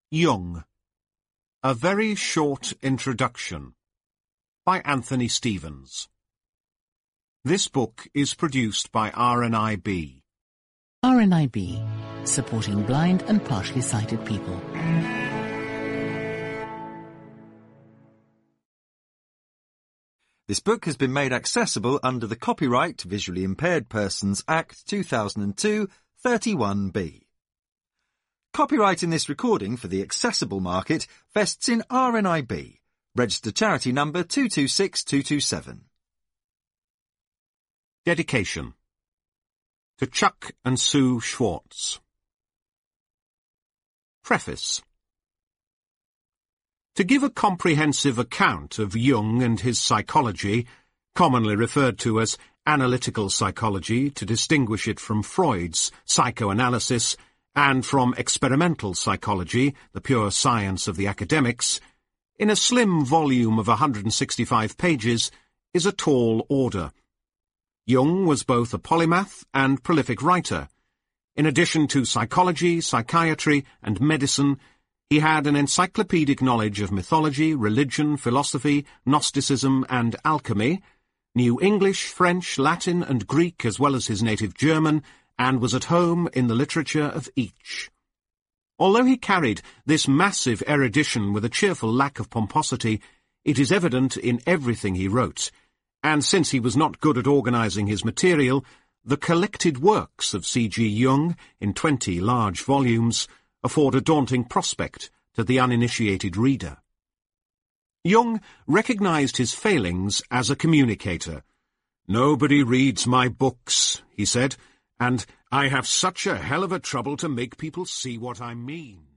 Jung. A Very Short Introduction by Anthony Stevens. This book is produced by RNIB. RNIB, supporting blind and partially sighted people. This book has been made accessible under the Copyright Visually Impaired Persons Act 2002, 31B. Copyright in this recording for the accessible market vests in RNIB, registered charity number 226227. Dedication to Chuck and Sue Schwartz. Preface. To give a comprehensive account of Jung and his psychology, commonly referred to as analytical psychology to distinguish it from Freud's psychoanalysis, and from experimental psychology, the pure science of the academics, in a slim volume of 165 pages, is a tall order. Jung was both a polymath and prolific writer. In addition to psychology, psychiatry, and medicine, he had an encyclopedic knowledge of mythology, religion, philosophy, Gnosticism, and alchemy, knew English, French, Latin, and Greek as well as his native German, and was at home in the literature of each. Although he carried this massive erudition with a cheerful lack of pomposity, it is evident in everything he wrote, and since he was not good at organizing his material, the collected works of C.G. Jung, in 20 large volumes, afford a daunting prospect to the uninitiated reader. Jung recognized his failings as a communicator. "Nobody reads my books," he said, "and I have such a hell of a trouble to make people see what I mean."